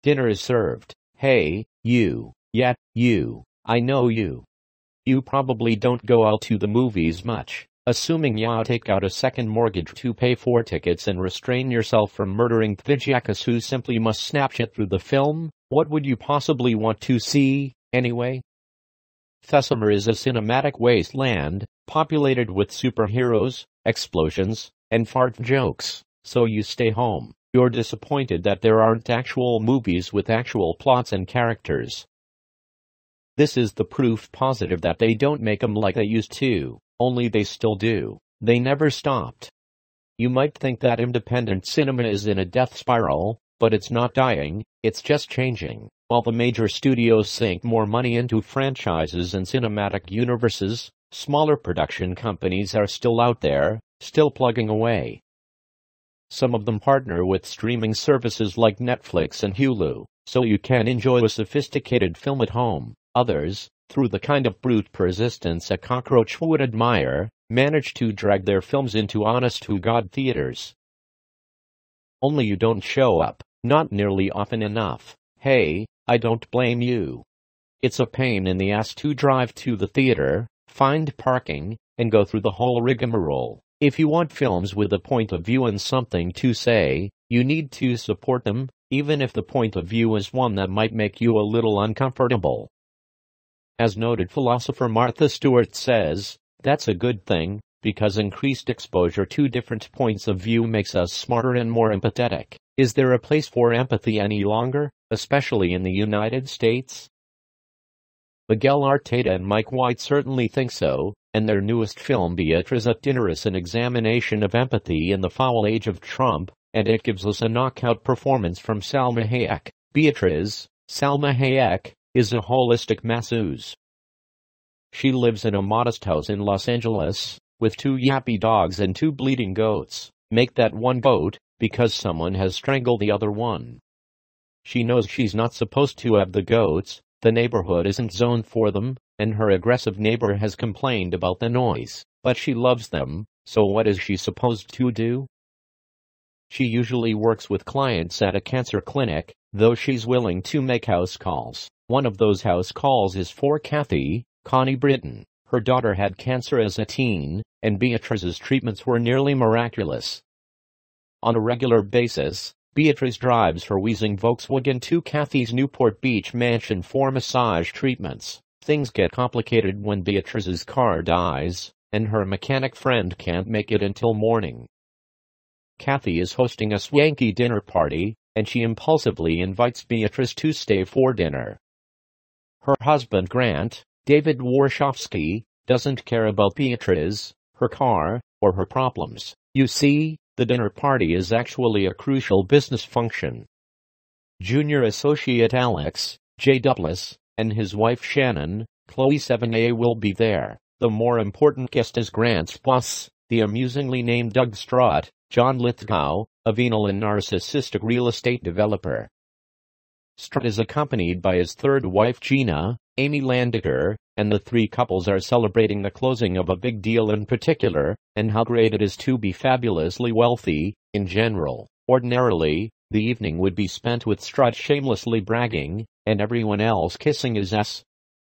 Dinner is served. Hey, you. Yeah, you. I know you. You probably don't go out to the movies much, assuming ya take out a second mortgage to pay for tickets and restrain yourself from murdering Tvijakas who simply must Snapchat through the film. What would you possibly want to see, anyway? Thesamer is a cinematic wasteland, populated with superheroes, explosions, and fart jokes, so you stay home. You're disappointed that there aren't actual movies with actual plots and characters. This is the proof positive that they don't make them like they used to, only they still do. They never stopped. You might think that independent cinema is in a death spiral, but it's not dying, it's just changing. While the major studios sink more money into franchises and cinematic universes, smaller production companies are still out there, still plugging away. Some of them partner with streaming services like Netflix and Hulu, so you can enjoy a sophisticated film at home. Others, through the kind of brute persistence a cockroach would admire, manage to drag their films into honest-to-God theaters. Only you don't show up, not nearly often enough. Hey, I don't blame you. It's a pain in the ass to drive to the theater, find parking, and go through the whole rigmarole. If you want films with a point of view and something to say, you need to support them, even if the point of view is one that might make you a little uncomfortable. As noted philosopher Martha Stewart says, that's a good thing, because increased exposure to different points of view makes us smarter and more empathetic. Is there a place for empathy any longer, especially in the United States? Miguel Arteta and Mike White certainly think so, and their newest film Beatriz at Dinner is an examination of empathy in the foul age of Trump, and it gives us a knockout performance from Salma Hayek. Beatriz, Salma Hayek, is a holistic masseuse. She lives in a modest house in Los Angeles, with 2 yappy dogs and 2 bleeding goats. Make that one goat, because someone has strangled the other one. She knows she's not supposed to have the goats, the neighborhood isn't zoned for them, and her aggressive neighbor has complained about the noise, but she loves them, so what is she supposed to do? She usually works with clients at a cancer clinic, though she's willing to make house calls. One of those house calls is for Kathy, Connie Britton. Her daughter had cancer as a teen, and Beatriz's treatments were nearly miraculous. On a regular basis, Beatriz drives her wheezing Volkswagen to Kathy's Newport Beach mansion for massage treatments. Things get complicated when Beatriz's car dies, and her mechanic friend can't make it until morning. Kathy is hosting a swanky dinner party, and she impulsively invites Beatriz to stay for dinner. Her husband Grant, David Warshawski, doesn't care about Beatriz, her car, or her problems. You see, the dinner party is actually a crucial business function. Junior associate Alex, J. Douglas, and his wife Shannon, Chloe 7A will be there. The more important guest is Grant's boss, the amusingly named Doug Strott, John Lithgow, a venal and narcissistic real estate developer. Strott is accompanied by his third wife Gina, Amy Landecker, and the 3 couples are celebrating the closing of a big deal in particular, and how great it is to be fabulously wealthy, in general. Ordinarily, the evening would be spent with Strott shamelessly bragging, and everyone else kissing his ass.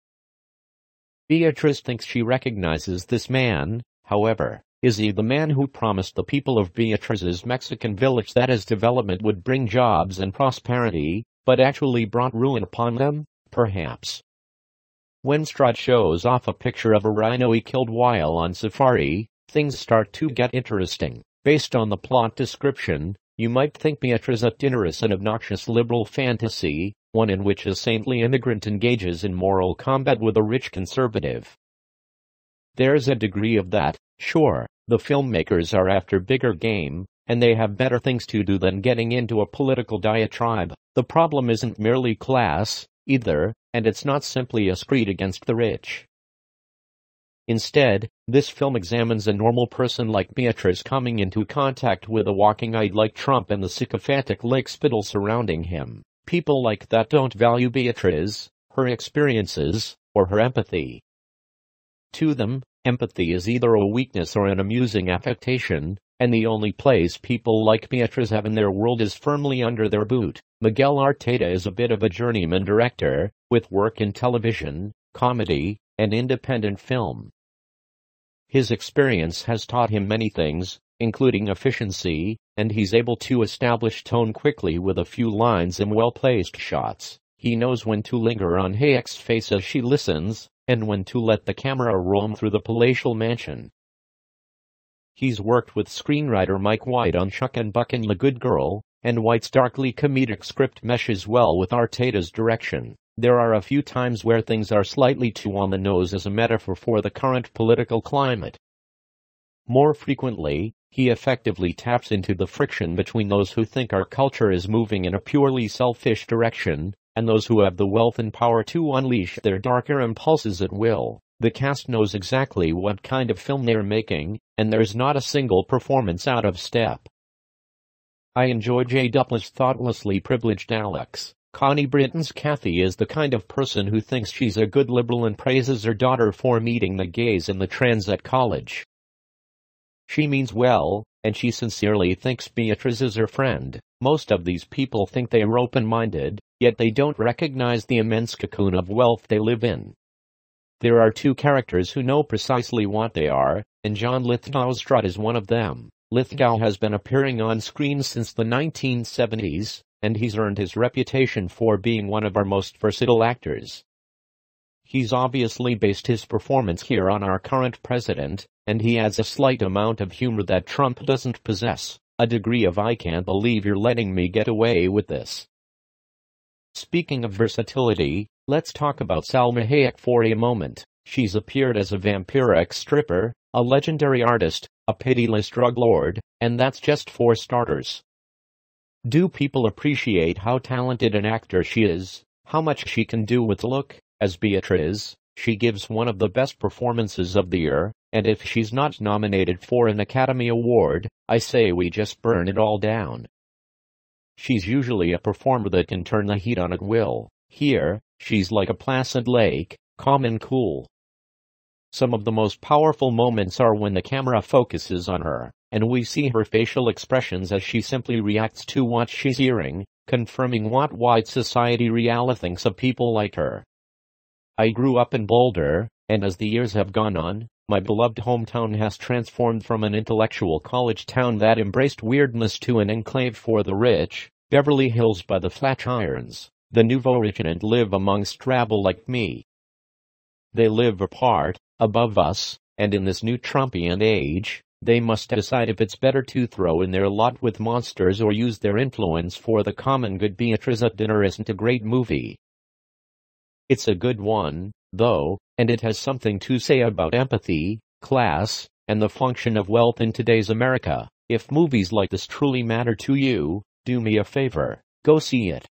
Beatriz thinks she recognizes this man, however. Is he the man who promised the people of Beatriz's Mexican village that his development would bring jobs and prosperity, but actually brought ruin upon them? Perhaps. When Strott shows off a picture of a rhino he killed while on safari, things start to get interesting. Based on the plot description, you might think Beatriz at Dinner is an obnoxious liberal fantasy, one in which a saintly immigrant engages in moral combat with a rich conservative. There's a degree of that, sure. The filmmakers are after bigger game, and they have better things to do than getting into a political diatribe. The problem isn't merely class, either, and it's not simply a screed against the rich. Instead, this film examines a normal person like Beatriz coming into contact with a walking id like Trump and the sycophantic lickspittle surrounding him. People like that don't value Beatriz, her experiences, or her empathy. To them, empathy is either a weakness or an amusing affectation, and the only place people like Beatriz have in their world is firmly under their boot. Miguel Arteta is a bit of a journeyman director, with work in television, comedy, and independent film. His experience has taught him many things, including efficiency, and he's able to establish tone quickly with a few lines and well-placed shots. He knows when to linger on Hayek's face as she listens, and when to let the camera roam through the palatial mansion. He's worked with screenwriter Mike White on Chuck and Buck and The Good Girl, and White's darkly comedic script meshes well with Arteta's direction. There are a few times where things are slightly too on the nose as a metaphor for the current political climate. More frequently, he effectively taps into the friction between those who think our culture is moving in a purely selfish direction, and those who have the wealth and power to unleash their darker impulses at will. The cast knows exactly what kind of film they're making, and there's not a single performance out of step. I enjoy Jay Duplass's thoughtlessly privileged Alex. Connie Britton's Kathy is the kind of person who thinks she's a good liberal and praises her daughter for meeting the gays and the trans at college. She means well, and she sincerely thinks Beatriz is her friend. Most of these people think they are open-minded, yet they don't recognize the immense cocoon of wealth they live in. There are two characters who know precisely what they are, and John Lithgow's Strut is one of them. Lithgow has been appearing on screen since the 1970s, and he's earned his reputation for being one of our most versatile actors. He's obviously based his performance here on our current president, and he adds a slight amount of humor that Trump doesn't possess, a degree of "I can't believe you're letting me get away with this." Speaking of versatility, let's talk about Salma Hayek for a moment. She's appeared as a vampiric stripper, a legendary artist, a pitiless drug lord, and that's just for starters. Do people appreciate how talented an actor she is, how much she can do with look? As Beatriz, she gives one of the best performances of the year, and if she's not nominated for an Academy Award, I say we just burn it all down. She's usually a performer that can turn the heat on at will. Here, she's like a placid lake, calm and cool. Some of the most powerful moments are when the camera focuses on her, and we see her facial expressions as she simply reacts to what she's hearing, confirming what wide society really thinks of people like her. I grew up in Boulder, and as the years have gone on, my beloved hometown has transformed from an intellectual college town that embraced weirdness to an enclave for the rich. Beverly Hills by the Flatirons, the nouveau rich and live amongst rabble like me. They live apart, above us, and in this new Trumpian age, they must decide if it's better to throw in their lot with monsters or use their influence for the common good. Beatriz at Dinner isn't a great movie. It's a good one, though, and it has something to say about empathy, class, and the function of wealth in today's America. If movies like this truly matter to you, do me a favor, go see it.